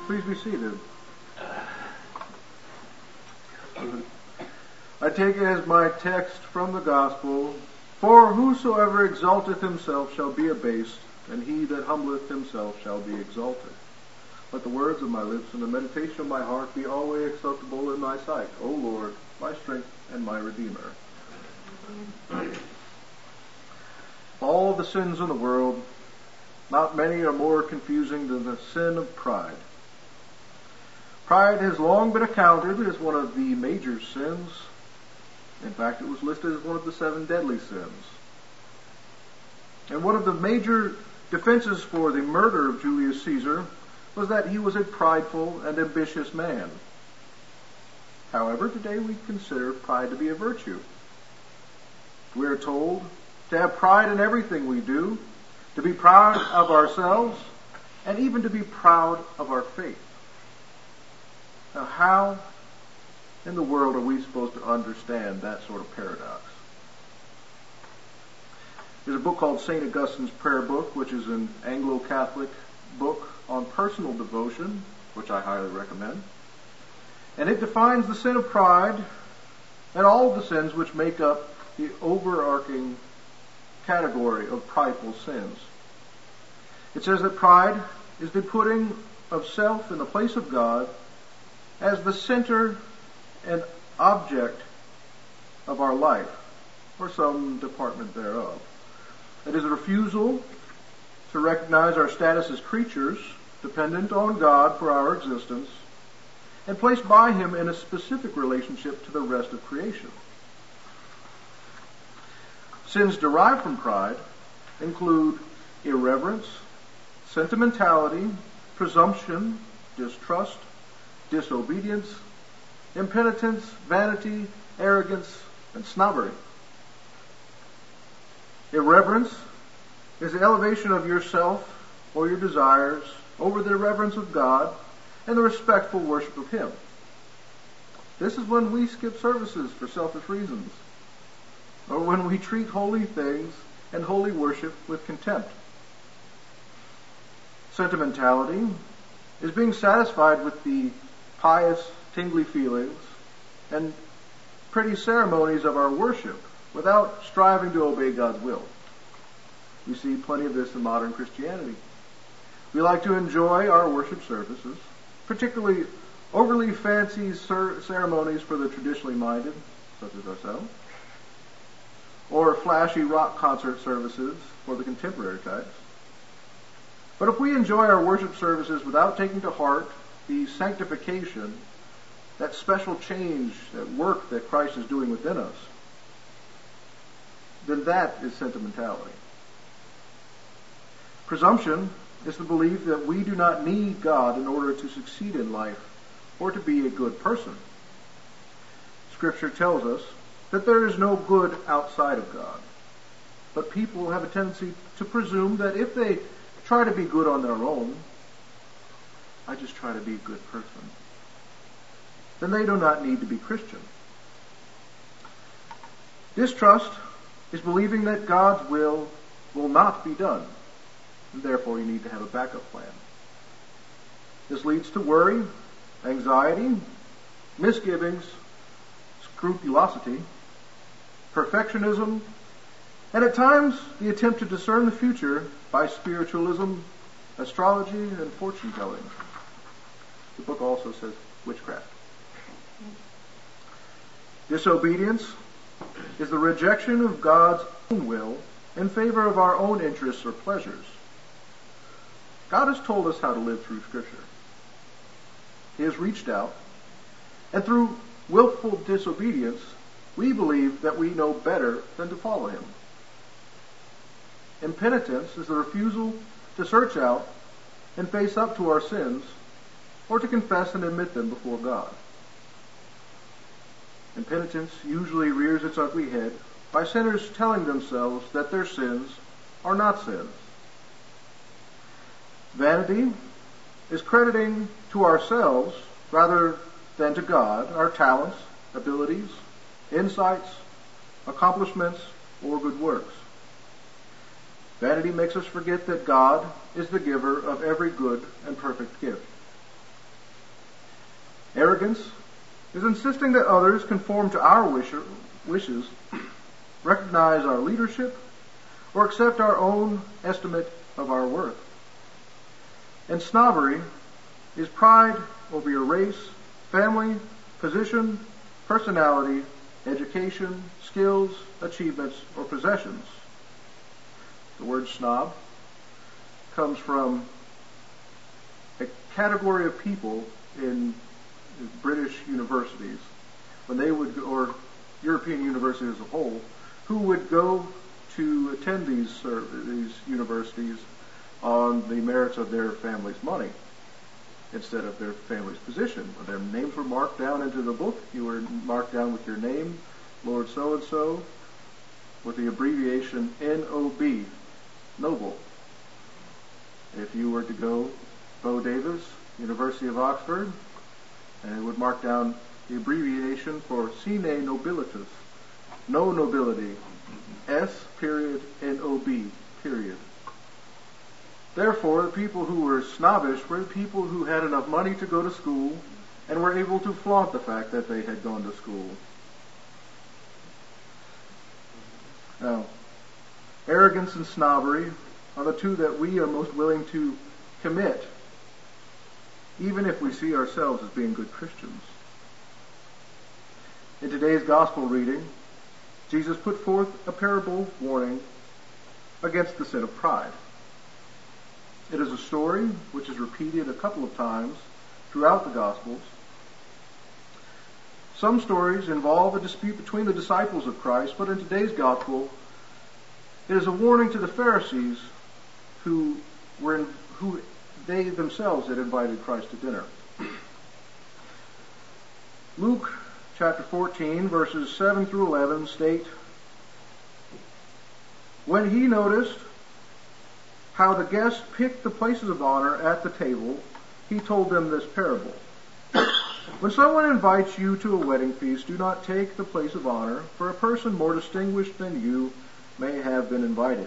Please be seated. I take as my text from the Gospel, "For whosoever exalteth himself shall be abased, and he that humbleth himself shall be exalted. Let the words of my lips and the meditation of my heart be always acceptable in thy sight, O Lord, my strength and my Redeemer." All the sins in the world, not many are more confusing than the sin of pride. Pride has long been accounted as one of the major sins. In fact, it was listed as one of the 7 deadly sins. And one of the major defenses for the murder of Julius Caesar was that he was a prideful and ambitious man. However, today we consider pride to be a virtue. We are told to have pride in everything we do, to be proud of ourselves, and even to be proud of our faith. Now, how in the world are we supposed to understand that sort of paradox? There's a book called St. Augustine's Prayer Book, which is an Anglo-Catholic book on personal devotion, which I highly recommend. And it defines the sin of pride and all of the sins which make up the overarching category of prideful sins. It says that pride is the putting of self in the place of God as the center and object of our life, or some department thereof. It is a refusal to recognize our status as creatures, dependent on God for our existence, and placed by Him in a specific relationship to the rest of creation. Sins derived from pride include irreverence, sentimentality, presumption, distrust, disobedience, impenitence, vanity, arrogance, and snobbery. Irreverence is the elevation of yourself or your desires over the reverence of God and the respectful worship of Him. This is when we skip services for selfish reasons, or when we treat holy things and holy worship with contempt. Sentimentality is being satisfied with the pious, tingly feelings and pretty ceremonies of our worship without striving to obey God's will. We see plenty of this in modern Christianity. We like to enjoy our worship services, particularly overly fancy ceremonies for the traditionally minded, such as ourselves, or flashy rock concert services for the contemporary types. But if we enjoy our worship services without taking to heart the sanctification, that special change, that work that Christ is doing within us, then that is sentimentality. Presumption is the belief that we do not need God in order to succeed in life or to be a good person. Scripture tells us that there is no good outside of God. But people have a tendency to presume that if they try to be good on their own, I just try to be a good person, then they do not need to be Christian. Distrust is believing that God's will not be done, and therefore you need to have a backup plan. This leads to worry, anxiety, misgivings, scrupulosity, perfectionism, and at times the attempt to discern the future by spiritualism, astrology, and fortune telling. The book also says witchcraft. Disobedience is the rejection of God's own will in favor of our own interests or pleasures. God has told us how to live through Scripture. He has reached out, and through willful disobedience, we believe that we know better than to follow Him. Impenitence is the refusal to search out and face up to our sins, or to confess and admit them before God. Impenitence usually rears its ugly head by sinners telling themselves that their sins are not sins. Vanity is crediting to ourselves rather than to God our talents, abilities, insights, accomplishments, or good works. Vanity makes us forget that God is the giver of every good and perfect gift. Arrogance is insisting that others conform to our wishes, recognize our leadership, or accept our own estimate of our worth. And snobbery is pride over your race, family, position, personality, education, skills, achievements, or possessions. The word snob comes from a category of people in British universities, when they would, or European universities as a whole, who would go to attend these universities on the merits of their family's money instead of their family's position. When their names were marked down into the book, you were marked down with your name, Lord so-and-so, with the abbreviation NOB, Noble. If you were to go Bo Davis, University of Oxford, and it would mark down the abbreviation for Sine Nobilitas, no nobility, S.NOB. Therefore, the people who were snobbish were the people who had enough money to go to school and were able to flaunt the fact that they had gone to school. Now, arrogance and snobbery are the two that we are most willing to commit, even if we see ourselves as being good Christians. In today's gospel reading, Jesus put forth a parable warning against the sin of pride. It is a story which is repeated a couple of times throughout the Gospels. Some stories involve a dispute between the disciples of Christ, but in today's Gospel, it is a warning to the Pharisees who they themselves had invited Christ to dinner. Luke chapter 14, verses 7 through 11 state, "When he noticed how the guests picked the places of honor at the table, he told them this parable. When someone invites you to a wedding feast, do not take the place of honor, for a person more distinguished than you may have been invited.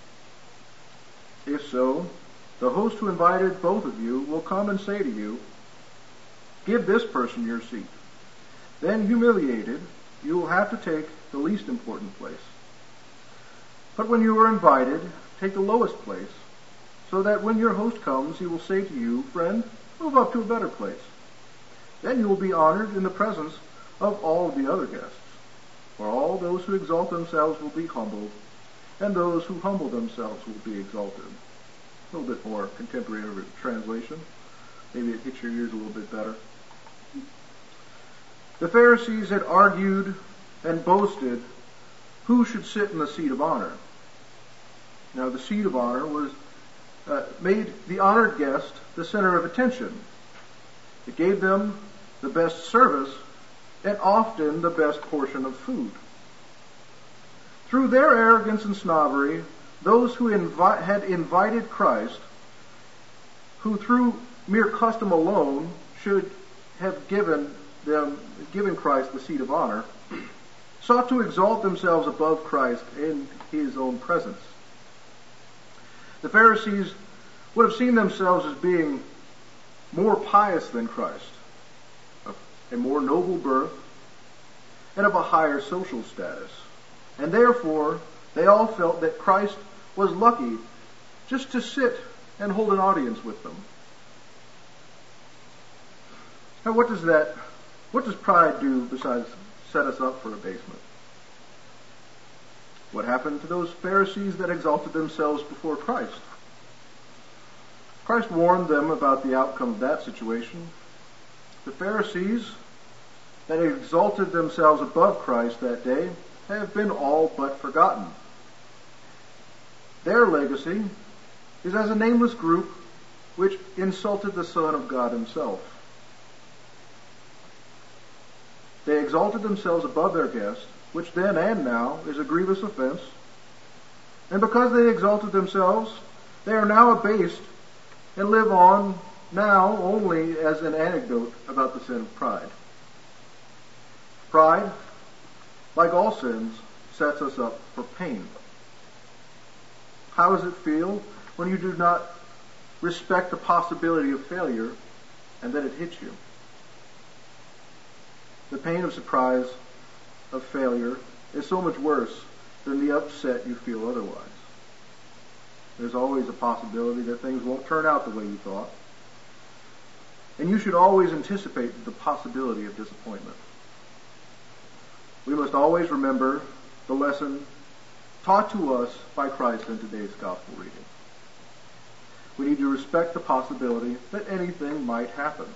If so, the host who invited both of you will come and say to you, 'Give this person your seat.' Then, humiliated, you will have to take the least important place. But when you are invited, take the lowest place, so that when your host comes, he will say to you, 'Friend, move up to a better place.' Then you will be honored in the presence of all the other guests. For all those who exalt themselves will be humbled, and those who humble themselves will be exalted." A little bit more contemporary translation. Maybe it hits your ears a little bit better. The Pharisees had argued and boasted who should sit in the seat of honor. Now, the seat of honor was made the honored guest the center of attention. It gave them the best service and often the best portion of food. Through their arrogance and snobbery, those who had invited Christ, who through mere custom alone should have given Christ the seat of honor, sought to exalt themselves above Christ in his own presence. The Pharisees would have seen themselves as being more pious than Christ, of a more noble birth, and of a higher social status. And therefore, they all felt that Christ was lucky just to sit and hold an audience with them. Now, what does pride do besides set us up for abasement? What happened to those Pharisees that exalted themselves before Christ? Christ warned them about the outcome of that situation. The Pharisees that exalted themselves above Christ that day have been all but forgotten. Their legacy is as a nameless group which insulted the Son of God himself. They exalted themselves above their guest, which then and now is a grievous offense. And because they exalted themselves, they are now abased and live on now only as an anecdote about the sin of pride. Pride, like all sins, sets us up for pain. How does it feel when you do not respect the possibility of failure and then it hits you? The pain of surprise, of failure, is so much worse than the upset you feel otherwise. There's always a possibility that things won't turn out the way you thought. And you should always anticipate the possibility of disappointment. We must always remember the lesson taught to us by Christ in today's gospel reading. We need to respect the possibility that anything might happen.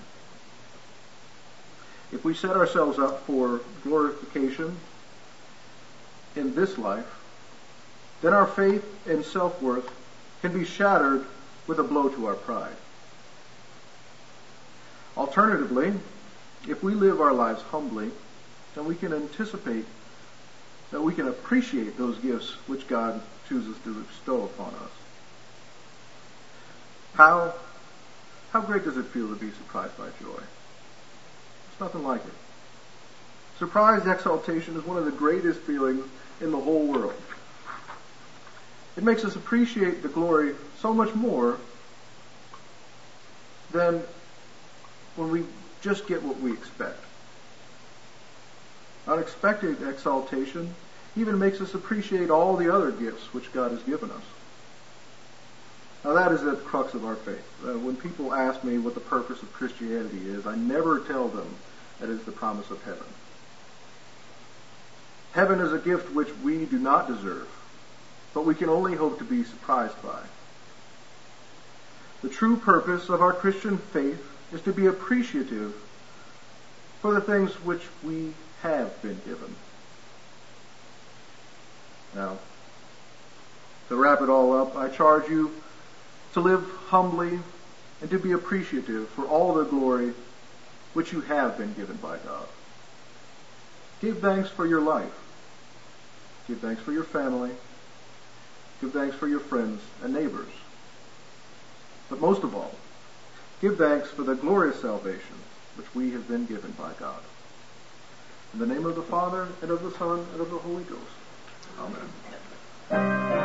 If we set ourselves up for glorification in this life, then our faith and self-worth can be shattered with a blow to our pride. Alternatively, if we live our lives humbly, then we can anticipate that we can appreciate those gifts which God chooses to bestow upon us. How great does it feel to be surprised by joy? There's nothing like it. Surprise exaltation is one of the greatest feelings in the whole world. It makes us appreciate the glory so much more than when we just get what we expect. Unexpected exaltation even makes us appreciate all the other gifts which God has given us. Now that is at the crux of our faith. When people ask me what the purpose of Christianity is, I never tell them that it's the promise of heaven. Heaven is a gift which we do not deserve, but we can only hope to be surprised by. The true purpose of our Christian faith is to be appreciative for the things which we have been given. Now, to wrap it all up, I charge you to live humbly and to be appreciative for all the glory which you have been given by God. Give thanks for your life. Give thanks for your family. Give thanks for your friends and neighbors. But most of all, give thanks for the glorious salvation which we have been given by God. In the name of the Father, and of the Son, and of the Holy Ghost. Amen.